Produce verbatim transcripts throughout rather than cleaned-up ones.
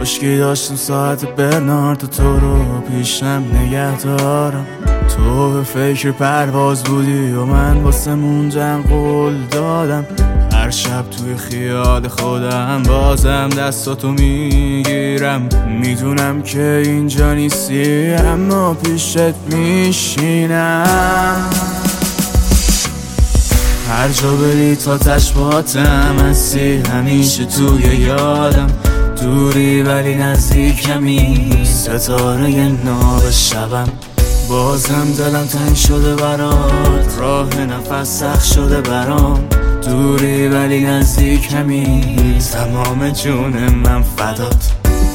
کاشکی داشتم ساعت برنارد تو رو پیشم نگه دارم. تو به فکر پرواز بودی و من واسه موندن قول دادم. هر شب توی خیال خودم بازم دستاتو میگیرم. میدونم که اینجا نیستی اما پیشت میشینم. هر جا بری تا تشباتم هستی همیشه توی یادم. دوری ولی نزدیکمی ستاره ناب شبم. بازم دلم تنگ شده برات راه نفس سخت شده برام. دوری ولی نزدیکمی تمام جون من فدات.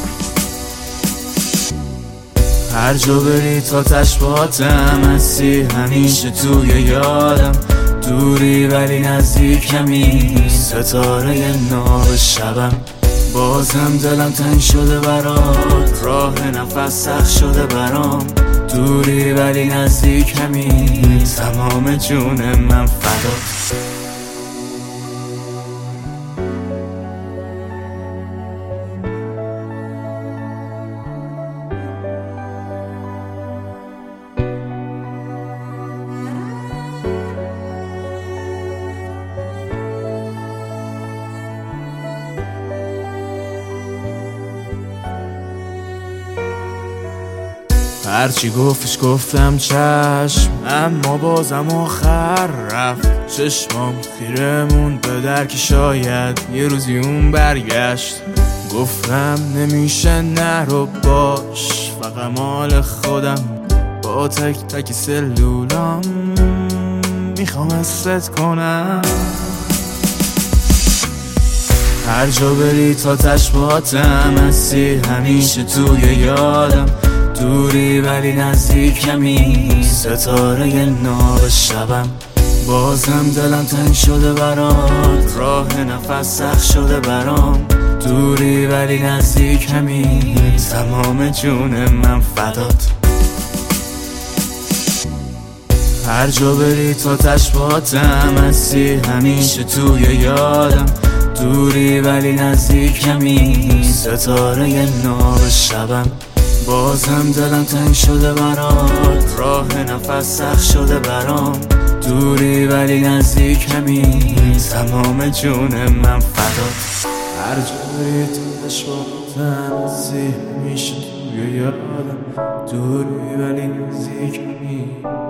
هر جا بری تا تشباتم هستی همیشه توی یادم. دوری ولی نزدیکمی ستاره ناب شبم. بازم دلم تنگ شده برات راه نفس سخت شده برام. دوری ولی نزدیکمی تمام جون من فدات. هرچی گفتش گفتم چشم اما بازم آخر رفت. چشمام خیرمون به در که شاید یه روزی اون برگشت. گفتم نمیشه نرو باش فقط مال خودم. با تک تک سلولام میخوام حست کنم. هر جا بری تا تشباتم هستی همیشه توی یادم. دوری ولی نزدیکمی ستاره ناب شبم. بازم دلم تنگ شده برات راه نفس سخت شده برام. دوری ولی نزدیکمی تمام جون من فدات. هر جا بری تا تشباتم هستی همیشه توی یادم. دوری ولی نزدیکمی ستاره ناب شبم. بازم دلم تنگ شده برات راه نفس سخت شده برام. دوری ولی نزدیکمی تمام جون من فدات. هر جا بری تو چشماتم هستی همیشه توی یادم. دوری ولی نزدیکمی